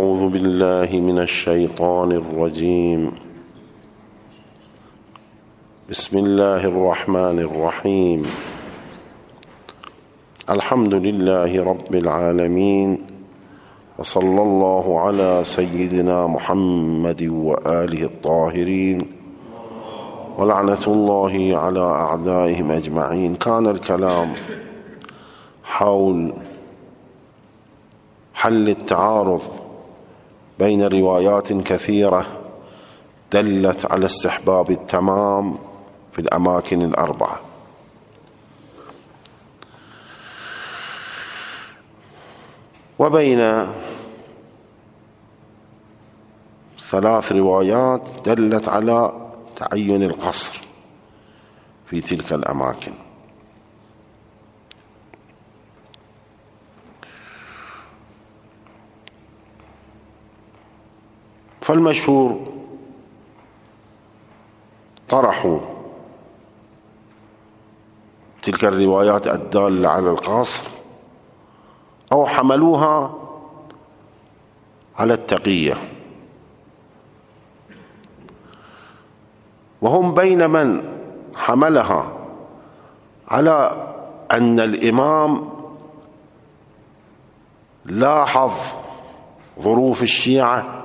أعوذ بالله من الشيطان الرجيم. بسم الله الرحمن الرحيم. الحمد لله رب العالمين، وصلى الله على سيدنا محمد وآله الطاهرين، ولعنة الله على أعدائهم أجمعين. كان الكلام حول حل التعارض بين روايات كثيرة دلت على استحباب التمام في الأماكن الأربعة، وبين 3 روايات دلت على تعين القصر في تلك الأماكن. فالمشهور طرحوا تلك الروايات الدالة على القصر أو حملوها على التقية، وهم بين من حملها على أن الإمام لاحظ ظروف الشيعة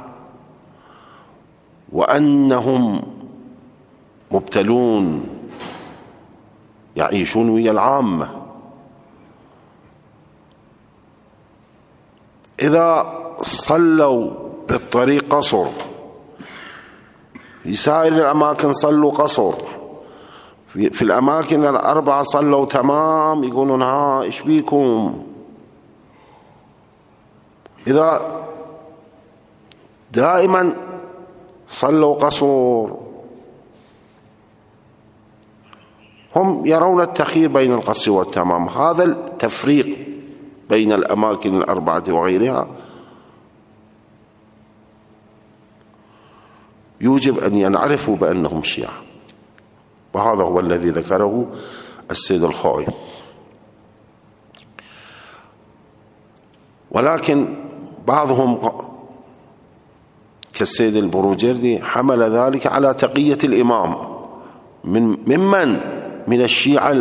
وأنهم مبتلون يعيشون ويا العامة، إذا صلوا بالطريق قصر، في سائر الأماكن صلوا قصر، في الأماكن الأربعة صلوا تمام، يقولون ها إيش بيكم؟ إذا دائما صلوا قصر، هم يرون التخيير بين القصر والتمام. هذا التفريق بين الأماكن الأربعة وغيرها يوجب أن ينعرفوا بأنهم شيعة، وهذا هو الذي ذكره السيد الخوئي. ولكن بعضهم كالسيد البروجردي حمل ذلك على تقية الإمام من الشيعة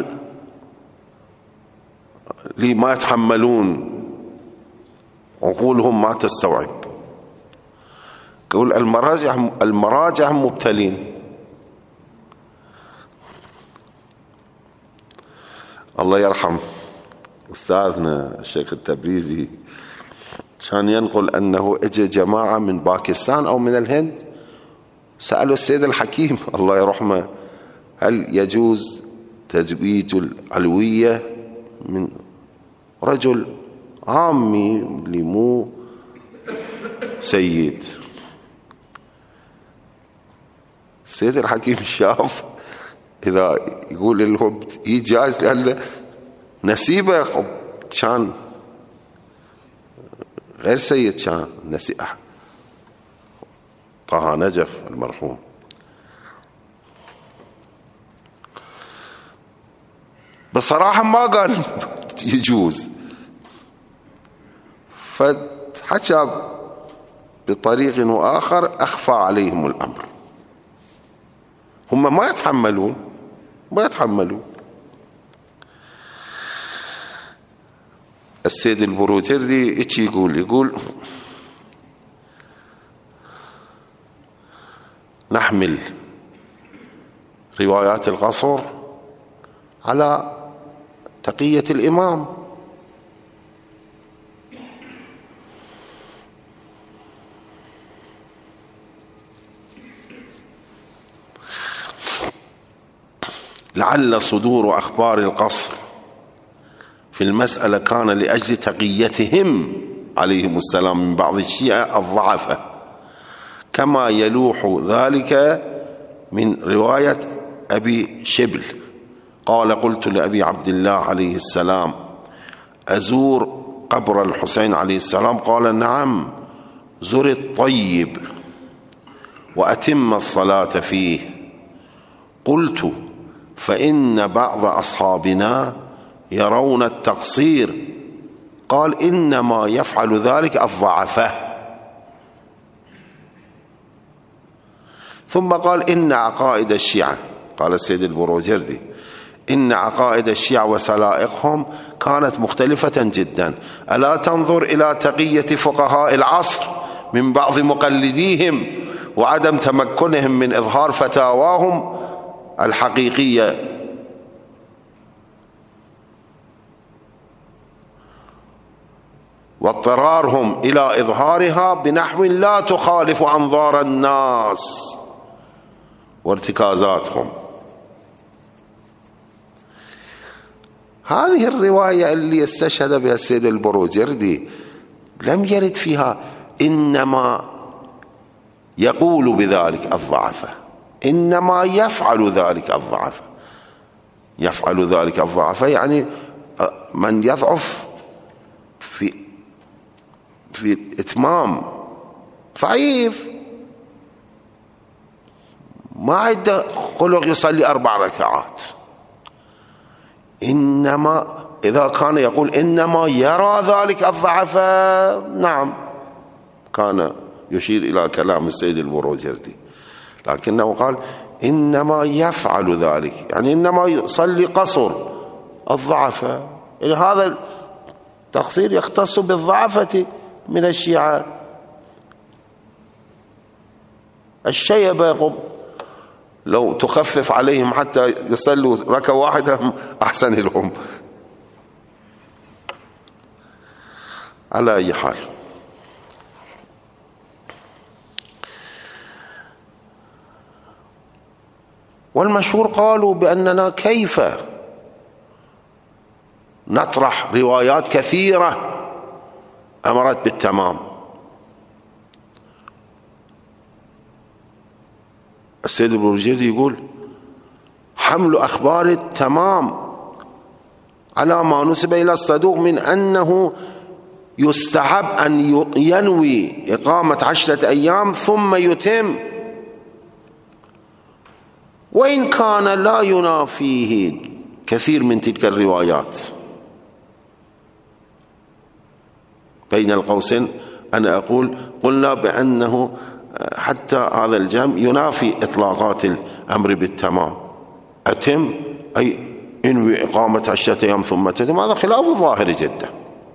اللي ما يتحملون، عقولهم ما تستوعب. يقول المراجع مبتلين. الله يرحم أستاذنا الشيخ التبريزي كان ينقل أنه اجى جماعة من باكستان أو من الهند سألوا السيد الحكيم الله يرحمه هل يجوز تزويج العلوية من رجل عامي اللي مو سيد. السيد الحكيم شاف إذا يقول لهم جائز لأن نسيبه كان غير سيد، كان نسيبه طه نجف المرحوم. بصراحة ما قال يجوز، فحكى بطريق وآخر أخفى عليهم الأمر. هم ما يتحملون. السيد البروجردي ايش يقول نحمل روايات القصر على تقية الإمام، لعل صدور أخبار القصر في المسألة كان لأجل تقيتهم عليهم السلام من بعض الشيعة الضعفة، كما يلوح ذلك من رواية أبي شبل قال قلت لأبي عبد الله عليه السلام أزور قبر الحسين عليه السلام؟ قال نعم، زر الطيب وأتم الصلاة فيه. قلت فإن بعض أصحابنا يرون التقصير. قال إنما يفعل ذلك الضعفاء. ثم قال إن عقائد الشيعة، قال السيد البروجردي، إن عقائد الشيعة وسلائقهم كانت مختلفة جدا، ألا تنظر إلى تقية فقهاء العصر من بعض مقلديهم وعدم تمكنهم من إظهار فتاواهم الحقيقية، واضطرارهم إلى إظهارها بنحو لا تخالف أنظار الناس وارتكازاتهم. هذه الرواية اللي استشهد بها السيد البروجردي لم يرد فيها إنما يقول بذلك الضعفة، إنما يفعل ذلك الضعفة. يفعل ذلك الضعفة يعني من يضعف في إتمام ضعيف، ما عنده خلق يصلي 4 ركعات. إنما إذا كان يقول إنما يرى ذلك الضعفة، نعم كان يشير إلى كلام السيد البروجردي، لكنه قال إنما يفعل ذلك، يعني إنما يصلي قصر الضعفة. يعني هذا التقصير يختص بالضعفة من الشيعة. الشيبة لو تخفف عليهم حتى يصلوا ركعة واحدة أحسن لهم. على أي حال، والمشهور قالوا بأننا كيف نطرح روايات كثيرة أمرت بالتمام. السيد البروجردي يقول حمل أخبار التمام على ما نسب إلى الصدوق من أنه يستحب أن ينوي إقامة 10 أيام ثم يتم، وإن كان لا ينافيه كثير من تلك الروايات. بين القوسين أنا أقول قلنا بأنه حتى هذا الجمع ينافي إطلاقات الأمر بالتمام. أتم أي انوي إقامة 10 أيام ثم تتم، هذا خلاف ظاهر جدا،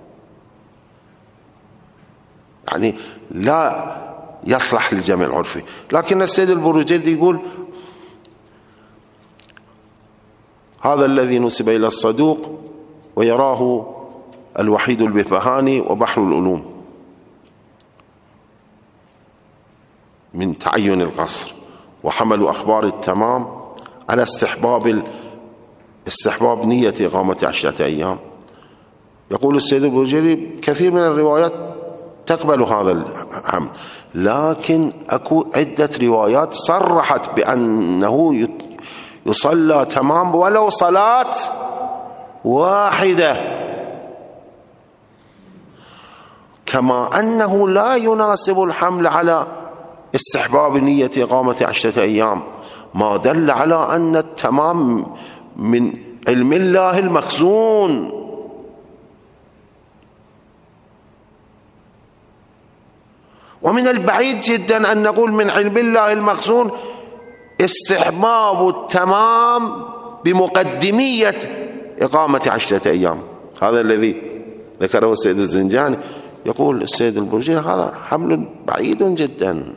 يعني لا يصلح للجمع العرفي. لكن السيد البروجردي يقول هذا الذي نسب إلى الصدوق ويراه الوحيد البهبهاني وبحر العلوم من تعين القصر، وحملوا أخبار التمام على استحباب نية إقامة 10 أيام. يقول السيد البروجردي كثير من الروايات تقبل هذا الحمل، لكن أكو عدة روايات صرحت بأنه يصلى تمام ولو صلاة واحدة، كما أنه لا يناسب الحمل على استحباب نية إقامة 10 أيام، ما دل على أن التمام من علم الله المخزون. ومن البعيد جدا أن نقول من علم الله المخزون استحباب التمام بمقدمية إقامة 10 أيام. هذا الذي ذكره السيد الزنجاني. يقول السيد البروجردي هذا حمل بعيد جدا.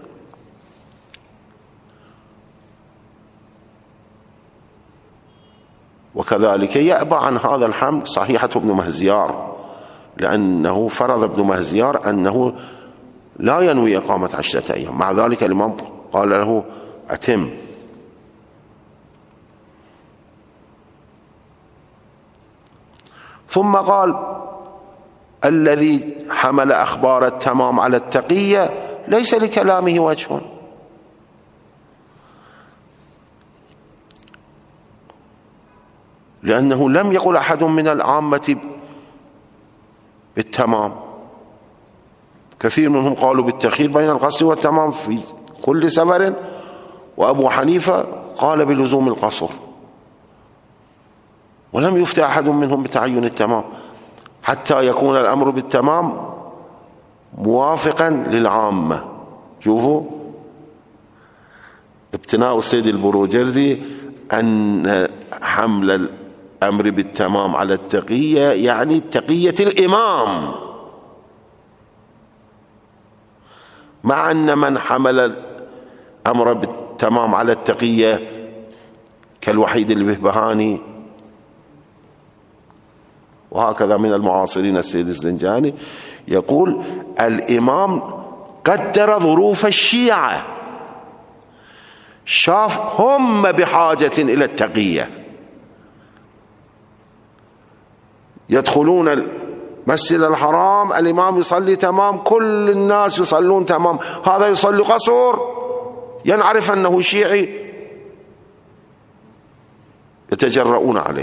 وكذلك يأبى عن هذا الحمل صحيحة ابن مهزيار، لأنه فرض ابن مهزيار أنه لا ينوي إقامة 10 أيام، مع ذلك الإمام قال له أتم. ثم قال الذي حمل أخبار التمام على التقية ليس لكلامه وجه، لأنه لم يقل أحد من العامة بالتمام، كثير منهم قالوا بالتخيير بين القصر والتمام في كل سفر، وأبو حنيفة قال بلزوم القصر، ولم يفتى أحد منهم بتعين التمام حتى يكون الأمر بالتمام موافقا للعامة. شوفوا ابتناء السيد البروجردي أن حمل الأمر بالتمام على التقية يعني تقية الإمام، مع أن من حمل الأمر بالتمام على التقية كالوحيد البهبهاني وهكذا من المعاصرين السيد الزنجاني يقول الإمام قدر ظروف الشيعة، شاف هم بحاجة إلى التقية، يدخلون المسجد الحرام الإمام يصلي تمام، كل الناس يصلون تمام، هذا يصلي قصر ينعرف أنه شيعي يتجرؤون عليه،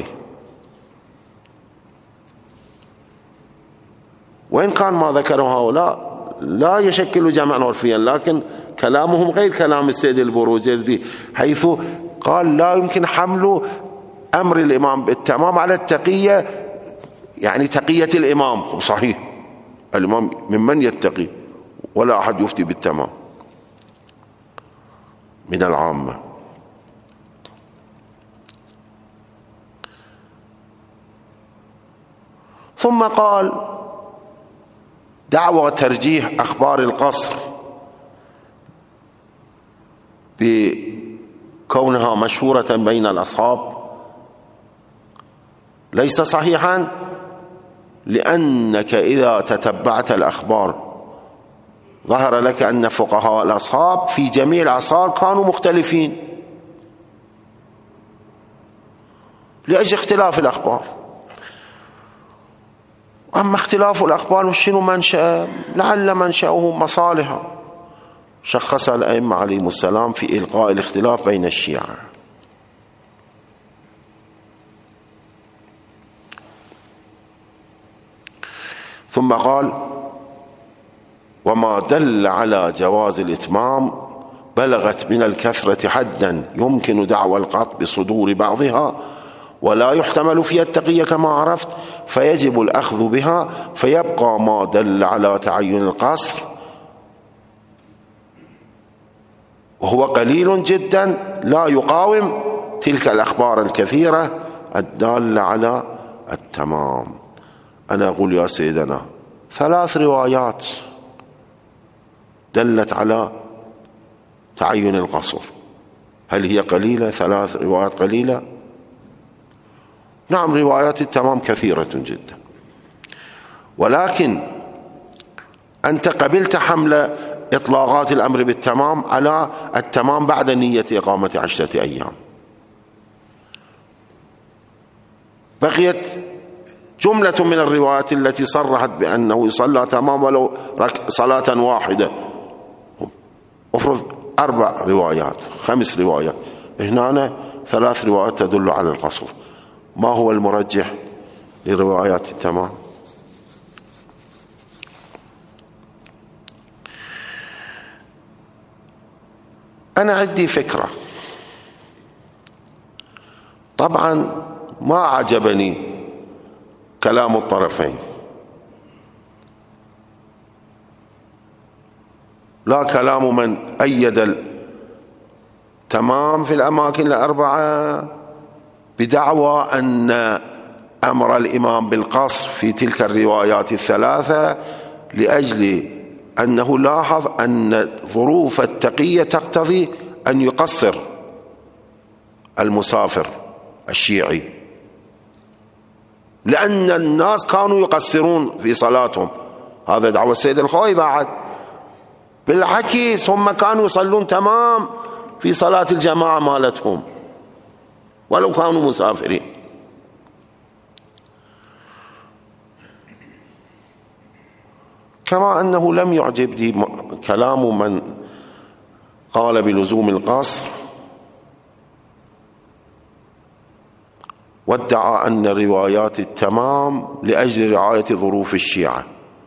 وإن كان ما ذكره هؤلاء لا يشكل جمعا عرفيا، لكن كلامهم غير كلام السيد البروجردي، حيث قال لا يمكن حمل أمر الإمام بالتمام على التقية يعني تقية الإمام. صحيح الإمام ممن يتقي، ولا أحد يفتي بالتمام من العامة. ثم قال دعوى ترجيح أخبار القصر بكونها مشهورة بين الأصحاب ليس صحيحا، لأنك إذا تتبعت الأخبار ظهر لك أن فقهاء الأصحاب في جميع الأعصار كانوا مختلفين لأجل اختلاف الأخبار. أما اختلاف الأخبار شنو منشأ؟ لعل منشأه مصالح شخصها الأئمة عليهم السلام في إلقاء الاختلاف بين الشيعة. ثم قال وما دل على جواز الإتمام بلغت من الكثرة حدا يمكن دعوى القطع بصدور بعضها ولا يحتمل فيها التقية كما عرفت، فيجب الأخذ بها، فيبقى ما دل على تعين القصر وهو قليل جدا لا يقاوم تلك الأخبار الكثيرة الدالة على التمام. أنا أقول يا سيدنا 3 روايات دلت على تعين القصر، هل هي قليلة؟ 3 روايات قليلة؟ نعم روايات التمام كثيرة جدا، ولكن أنت قبلت حمل إطلاقات الأمر بالتمام على التمام بعد نية إقامة 10 أيام. بقيت جملة من الروايات التي صرحت بأنه يصلى تمام ولو صلاة واحدة، أفرض 4 روايات 5 روايات، هنا 3 روايات تدل على القصر. ما هو المرجح لروايات التمام؟ أنا عندي فكرة، طبعا ما عجبني كلام الطرفين، لا كلام من أيد التمام في الأماكن ال4 بدعوى أن أمر الإمام بالقصر في تلك الروايات ال3 لأجل أنه لاحظ أن ظروف التقية تقتضي أن يقصر المسافر الشيعي، لأن الناس كانوا يقصرون في صلاتهم. هذا دعوى السيد الخوي بعد، بالعكس هم كانوا يصلون تمام في صلاة الجماعة مالتهم ولو كانوا مسافرين. كما أنه لم يعجبني كلام من قال بلزوم القصر وادعى أن روايات التمام لأجل رعاية ظروف الشيعة،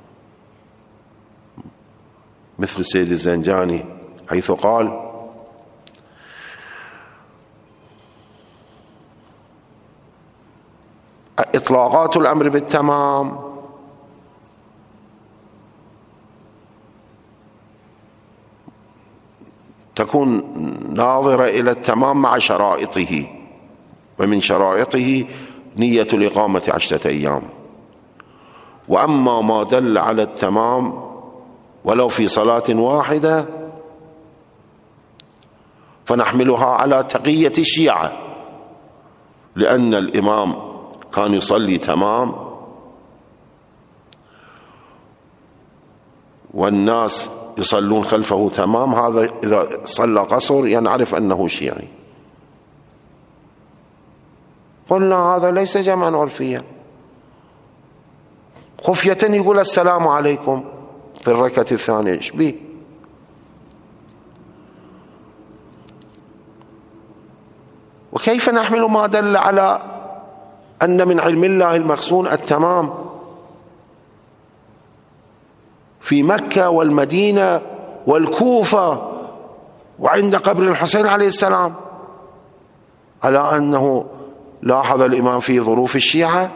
مثل السيد الزنجاني حيث قال إطلاقات الأمر بالتمام تكون ناظرة إلى التمام مع شرائطه، ومن شرائطه نية الإقامة 10 أيام. وأما ما دل على التمام ولو في صلاة واحدة فنحملها على تقية الشيعة، لأن الإمام كان يصلي تمام والناس يصلون خلفه تمام، هذا إذا صلى قصر ينعرف أنه شيعي. قلنا هذا ليس جمعا عرفيا، خفية يقول السلام عليكم في الركعة الثانية، ايش بيه؟ وكيف نحمل ما دل على أن من علم الله المخزون التمام في مكة والمدينة والكوفة وعند قبر الحسين عليه السلام، على أنه لاحظ الإمام في ظروف الشيعة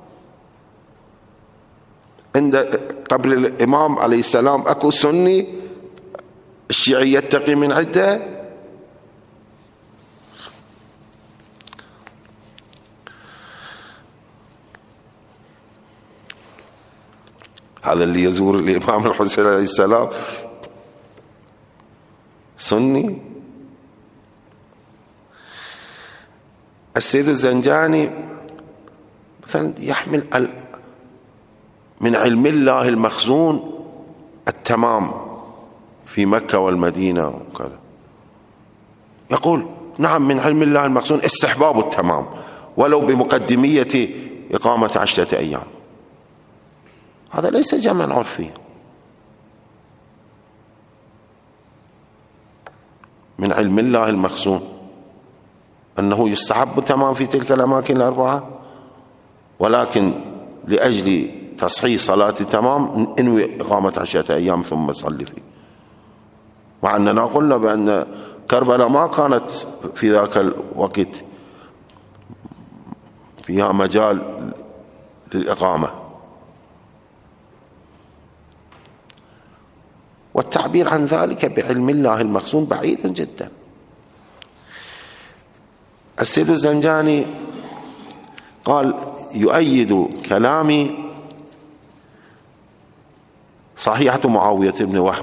عند قبر الإمام عليه السلام أكو سني الشيعي يتقي من عدة. هذا اللي يزور الإمام الحسين عليه السلام سني. السيد الزنجاني مثلا يحمل من علم الله المخزون التمام في مكة والمدينة وكذا، يقول نعم من علم الله المخزون استحباب التمام ولو بمقدمية إقامة 10 أيام. هذا ليس جمعا عرفيا، من علم الله المخزون أنه يستحب التمام في تلك الأماكن الأربعة، ولكن لأجل تصحيح صلاة التمام انوي إقامة 10 أيام ثم صلي فيه. مع أننا قلنا بأن كربلاء ما كانت في ذاك الوقت فيها مجال للإقامة. والتعبير عن ذلك بعلم الله المخزون بعيد جدا. السيد الزنجاني قال يؤيد كلامي صحيحة معاوية بن وهب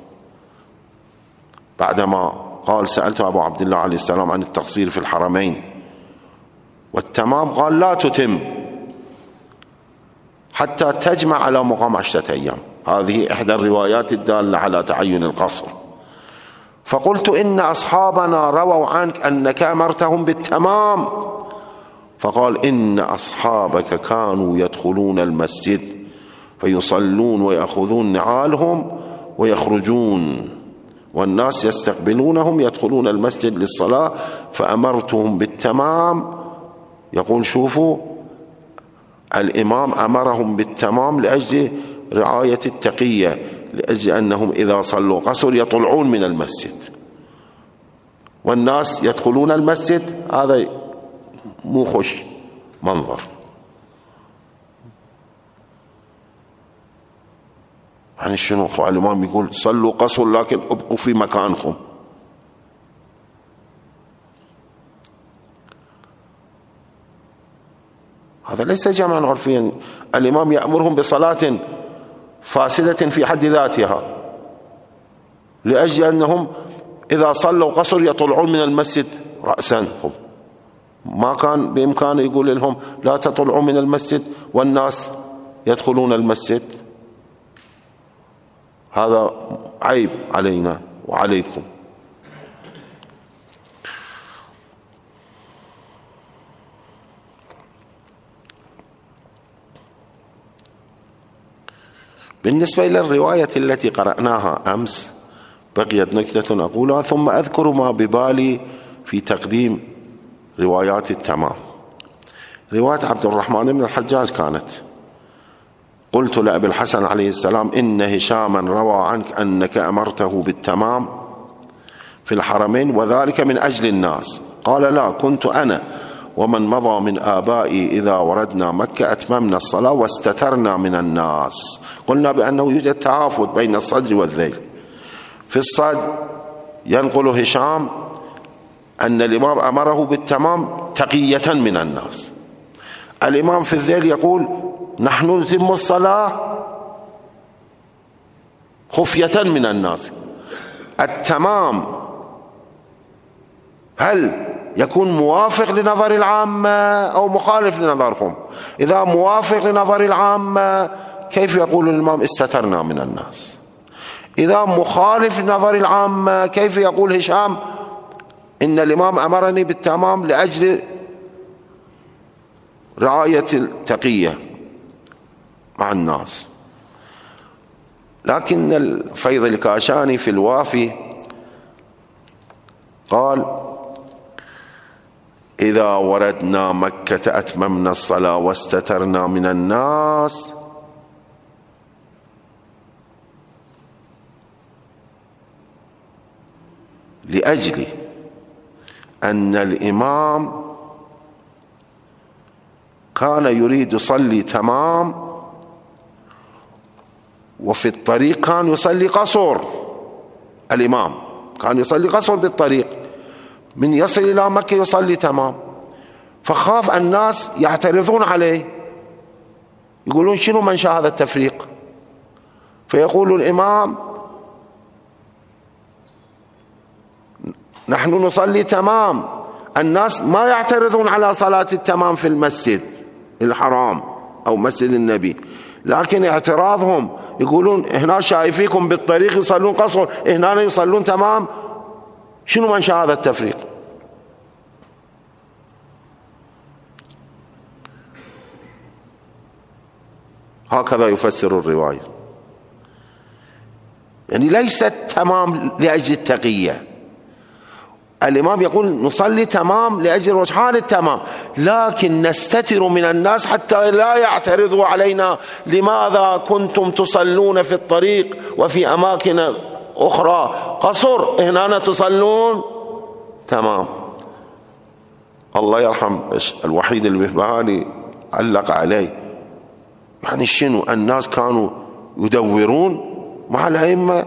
بعدما قال سألت أبو عبد الله عليه السلام عن التقصير في الحرمين والتمام، قال لا تتم حتى تجمع على مقام 10 أيام. هذه إحدى الروايات الدالة على تعين القصر. فقلت إن أصحابنا رووا عنك أنك أمرتهم بالتمام، فقال إن أصحابك كانوا يدخلون المسجد فيصلون ويأخذون نعالهم ويخرجون والناس يستقبلونهم يدخلون المسجد للصلاة فأمرتهم بالتمام. يقول شوفوا الإمام أمرهم بالتمام لأجل رعاية التقية، لأجل أنهم إذا صلوا قصر يطلعون من المسجد والناس يدخلون المسجد، هذا مو خوش منظر. يعني شنو الإمام يقول صلوا قصر لكن ابقوا في مكانكم. هذا ليس جمعا عرفيا. الإمام يأمرهم بصلاة فاسدة في حد ذاتها لأجل أنهم إذا صلوا قصر يطلعون من المسجد رأسا. ما كان بإمكانه يقول لهم لا تطلعوا من المسجد والناس يدخلون المسجد. هذا عيب علينا وعليكم. بالنسبة إلى الرواية التي قرأناها أمس بقيت نكتة أقولها ثم أذكر ما ببالي في تقديم روايات التمام. رواية عبد الرحمن بن الحجاج كانت قلت لأبي الحسن عليه السلام إن هشاما روى عنك أنك أمرته بالتمام في الحرمين وذلك من أجل الناس. قال لا، كنت أنا ومن مضى من آبائي إذا وردنا مكة أتممنا الصلاة واستترنا من الناس. قلنا بأنه يوجد تعافت بين الصدر والذيل. في الصدر ينقل هشام أن الإمام أمره بالتمام تقية من الناس. الإمام في الذيل يقول نحن نتم الصلاة خفية من الناس. التمام هل يكون موافق لنظر العامة أو مخالف لنظرهم؟ إذا موافق لنظر العامة كيف يقول الإمام استترنا من الناس؟ إذا مخالف لنظر العامة كيف يقول هشام إن الإمام أمرني بالتمام لأجل رعاية التقية مع الناس؟ لكن الفيض الكاشاني في الوافي قال إذا وردنا مكة أتممنا الصلاة واستترنا من الناس لأجل أن الإمام كان يريد يصلي تمام وفي الطريق كان يصلي قصر. الإمام كان يصلي قصر بالطريق، من يصل إلى مكة يصلي تمام، فخاف الناس يعترضون عليه يقولون شنو منشأ هذا التفريق؟ فيقول الإمام نحن نصلي تمام، الناس ما يعترضون على صلاة التمام في المسجد الحرام أو مسجد النبي، لكن اعتراضهم يقولون هنا شايفيكم بالطريق يصلون قصر، هنا يصلون تمام، شنو منشأ هذا التفريق؟ هكذا يفسر الرواية. يعني ليست تمام لأجل التقية. الإمام يقول نصلي تمام لأجل رجحان التمام، لكن نستتر من الناس حتى لا يعترضوا علينا لماذا كنتم تصلون في الطريق وفي أماكن أخرى قصر، هنا تصلون تمام. الله يرحم الوحيد البهبهاني علق عليه، يعني شنو الناس كانوا يدورون مع الأئمة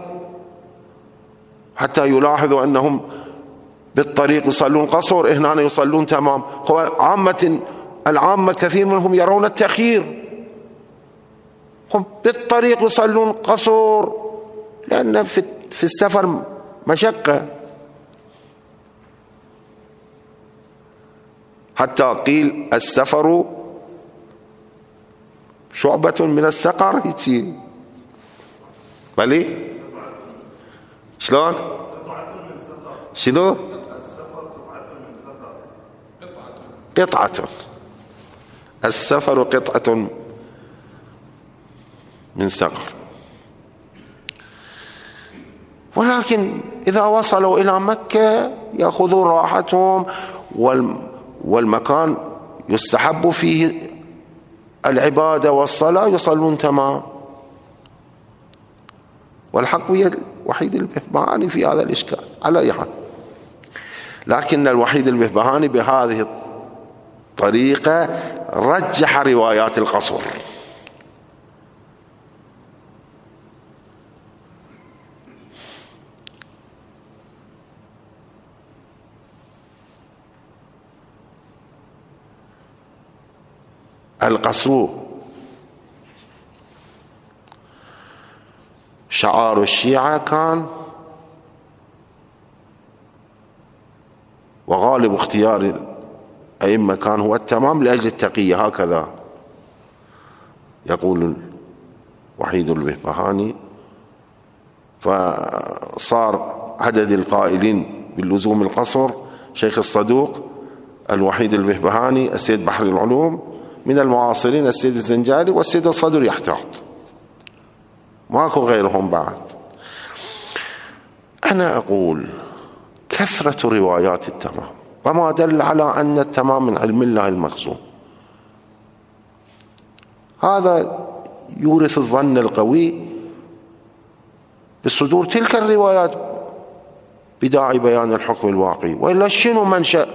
حتى يلاحظوا أنهم بالطريق يصلون قصر، هنا يصلون تمام. هو العامة كثير منهم يرون التخيير، هم بالطريق يصلون قصر لأن في السفر مشقة. حتى قيل السفر شعبة من السقر، هيك بلي شلون؟ شنو؟ قطعة، السفر قطعة من سقر. ولكن إذا وصلوا إلى مكة يأخذون راحتهم، والمكان يستحب فيه العبادة والصلاة يصلون تمام. والحق هي الوحيد البهبهاني في هذا الإشكال على أي حال. لكن الوحيد البهبهاني بهذه الطريقة رجح روايات القصر. القصر شعار الشيعة كان، وغالب اختيار الأئمة كان هو التمام لأجل التقية، هكذا يقول الوحيد البهبهاني. فصار عدد القائلين باللزوم القصر شيخ الصدوق، الوحيد البهبهاني، السيد بحر العلوم، من المعاصرين السيد الزنجاني والسيد الصدر يحتاط، ماكو غيرهم بعد. أنا أقول كثرة روايات التمام وما دل على أن التمام من علم الله المخزون، هذا يورث الظن القوي بصدور تلك الروايات بداعي بيان الحكم الواقعي. وإلا شنو منشأ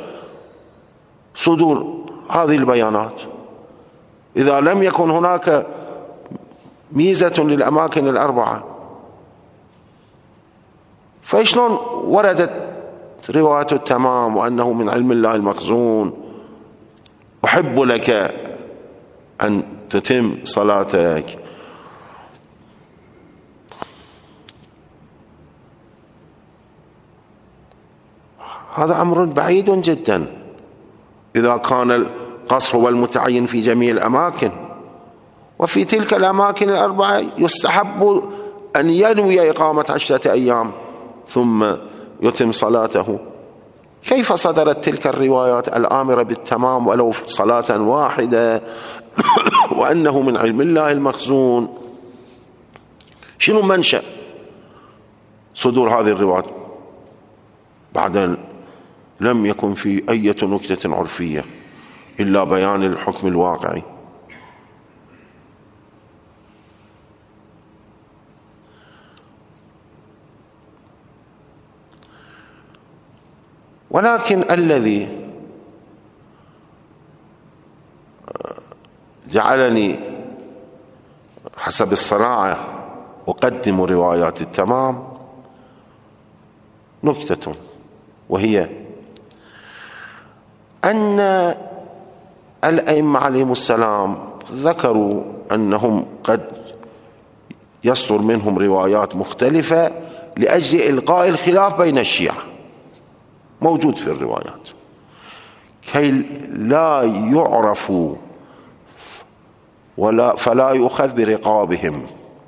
صدور هذه البيانات إذا لم يكن هناك ميزة للأماكن الأربعة؟ فشلون وردت رواية التمام وأنه من علم الله المخزون؟ أحب لك أن تتم صلاتك. هذا أمر بعيد جدا إذا كان القصر هو المتعين في جميع الأماكن، وفي تلك الأماكن الأربعة يستحب أن ينوي إقامة 10 أيام ثم يتم صلاته. كيف صدرت تلك الروايات الآمرة بالتمام ولو صلاة واحدة وأنه من علم الله المخزون؟ شنو منشأ صدور هذه الروايات؟ بعد لم يكن في أي نكتة عرفية إلا بيان الحكم الواقعي. ولكن الذي جعلني حسب الصراحة أقدم روايات التمام نكتة، وهي أن الأئمة عليهم السلام ذكروا أنهم قد يصدر منهم روايات مختلفة لأجل إلقاء الخلاف بين الشيعة، موجود في الروايات، كي لا يعرفوا فلا يؤخذ برقابهم،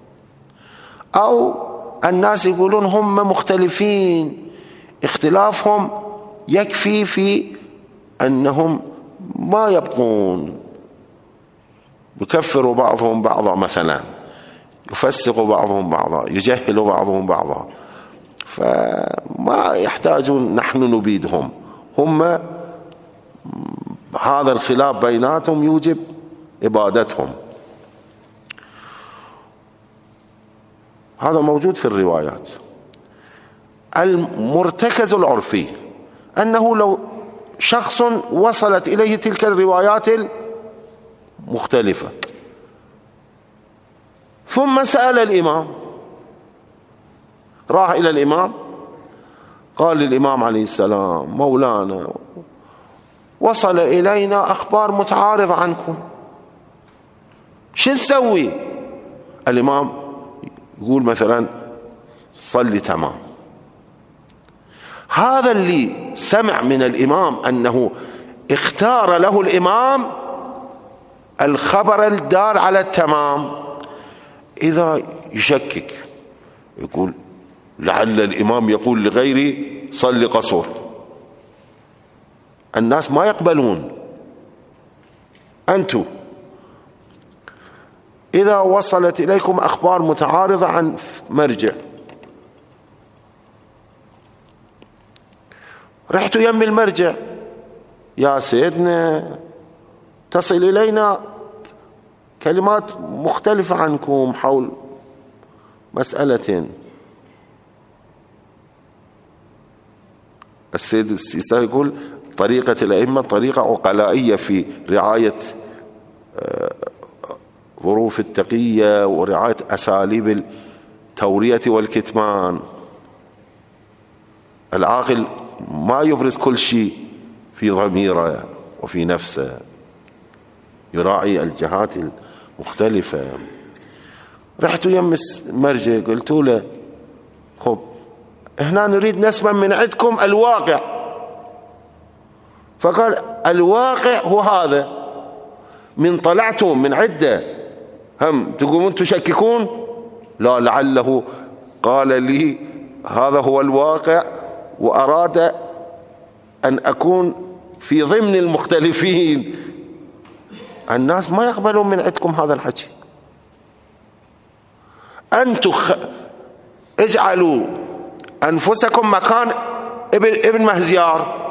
أو الناس يقولون هم مختلفين، اختلافهم يكفي في أنهم ما يبقون، يكفروا بعضهم بعضا، مثلا يفسق بعضهم بعضا، يجهل بعضهم بعضا، فما يحتاجون نحن نبيدهم، هم هذا الخلاف بيناتهم يوجب إبادتهم. هذا موجود في الروايات. المرتكز العرفي أنه لو شخص وصلت إليه تلك الروايات المختلفة ثم سأل الإمام، راح إلى الإمام قال للإمام عليه السلام: مولانا وصل إلينا أخبار متعارضة عنكم، شو نسوي؟ الإمام يقول مثلا: صلي تمام. هذا اللي سمع من الإمام أنه اختار له الإمام الخبر الدال على التمام، إذا يشكك يقول: لعل الإمام يقول لغيري صلي قصر. الناس ما يقبلون. أنتم إذا وصلت إليكم أخبار متعارضة عن مرجع، رحتوا يم المرجع: يا سيدنا تصل إلينا كلمات مختلفة عنكم حول مسألة. السيد السيستاني يقول: طريقة الأئمة طريقة عقلائية في رعاية ظروف التقية ورعاية أساليب التورية والكتمان. العاقل ما يبرز كل شيء في ضميره وفي نفسه، يراعي الجهات المختلفة. رحت يمس مرجع قلت له: خب هنا نريد نسمع من عندكم الواقع. فقال: الواقع هو هذا، من طلعتم من عدة هم تقومون تشككون؟ لا، لعله قال لي هذا هو الواقع وأراد أن أكون في ضمن المختلفين. الناس ما يقبلون من عندكم هذا الحكي. أنتم اجعلوا أنفسكم مكان ابن مهزيار.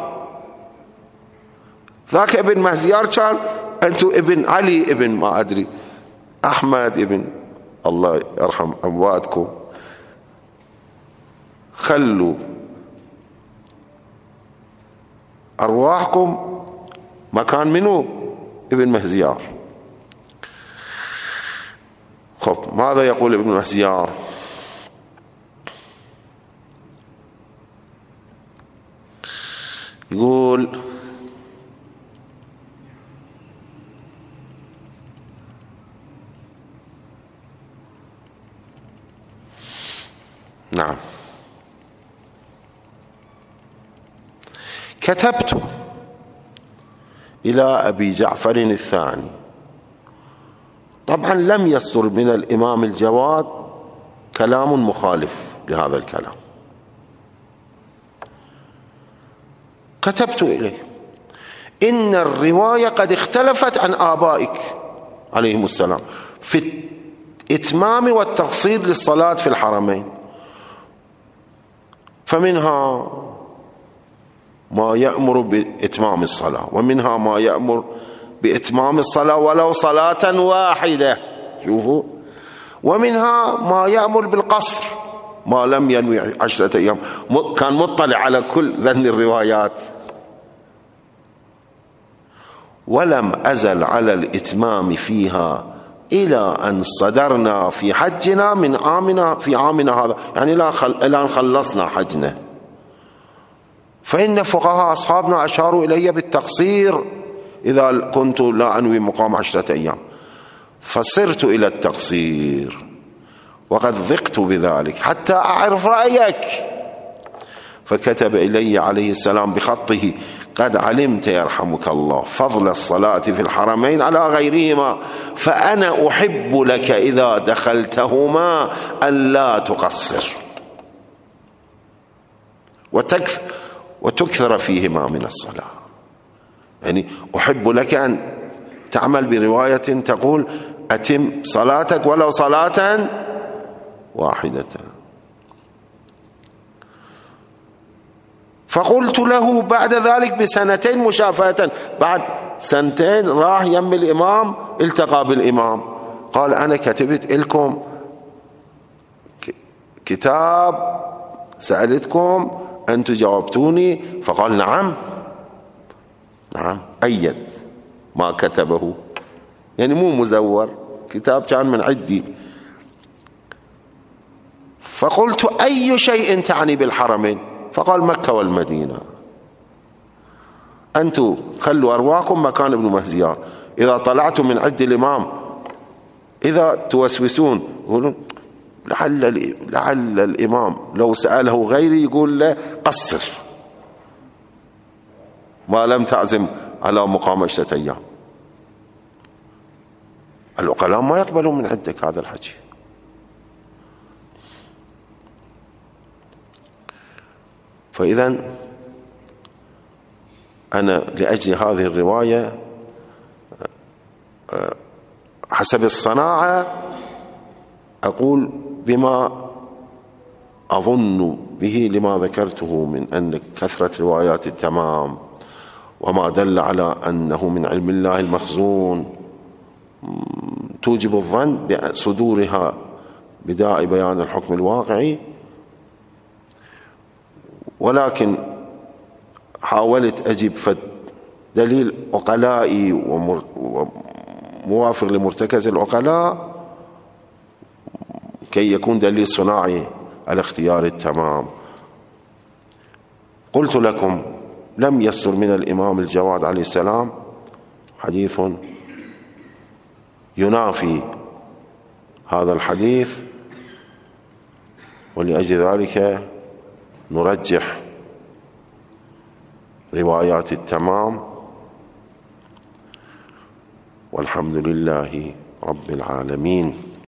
ذاك ابن مهزيار كان، أنتم ابن علي ابن ما أدري أحمد ابن، الله يرحم أمواتكم. خلوا أرواحكم مكان منه ابن مهزيار. خب ماذا يقول ابن مهزيار؟ يقول نعم كتبت إلى أبي جعفر الثاني. طبعا لم يصدر من الإمام الجواد كلام مخالف لهذا الكلام. كتبت إليه إن الرواية قد اختلفت عن آبائك عليهم السلام في الإتمام والتقصير للصلاة في الحرمين، فمنها ما يأمر بإتمام الصلاة، ومنها ما يأمر بإتمام الصلاة ولو صلاة واحدة، شوفوا، ومنها ما يأمر بالقصر ما لم ينوي 10 أيام. كان مطلع على كل ذن الروايات. ولم أزل على الإتمام فيها إلى أن صدرنا في حجنا من عامنا في عامنا هذا، يعني إلى أن خلصنا حجنا. فإن فقهاء أصحابنا أشاروا إلي بالتقصير إذا كنت لا أنوي مقام 10 أيام، فصرت إلى التقصير وقد ضقت بذلك حتى أعرف رأيك. فكتب إلي عليه السلام بخطه: قد علمت يرحمك الله فضل الصلاة في الحرمين على غيرهما، فأنا أحب لك إذا دخلتهما أن لا تقصر وتكثر فيهما من الصلاة. يعني أحب لك أن تعمل برواية تقول أتم صلاتك ولو صلاة واحدة. فقلت له بعد ذلك ب2 مشافهة، بعد 2 راح يم الإمام التقى بالإمام، قال أنا كتبت لكم كتاب سألتكم أنتم جاوبتوني، فقال نعم أيد ما كتبه، يعني مو مزور، كتاب كان من عندي. فقلت أي شيء تعني بالحرمين؟ فقال مكة والمدينة. أنتم خلوا أرواكم مكان ابن مهزيار، إذا طلعتم من عند الإمام إذا توسوسون يقولون لعل الإمام لو سأله غيري يقول له قصر ما لم تعزم على مقام 10 أيام. العقلاء ما يقبلون من عندك هذا الحكي. فإذا أنا لأجل هذه الرواية حسب الصناعة أقول بما أظن به لما ذكرته من أن كثرة روايات التمام وما دل على أنه من علم الله المخزون توجب الظن بصدورها بداعي بيان الحكم الواقعي. ولكن حاولت أجيب دليل عقلائي وموافق لمرتكز العقلاء كي يكون دليل صناعي على اختيار التمام. قلت لكم لم يصدر من الإمام الجواد عليه السلام حديث ينافي هذا الحديث، ولأجل ذلك نرجح روايات التمام، والحمد لله رب العالمين.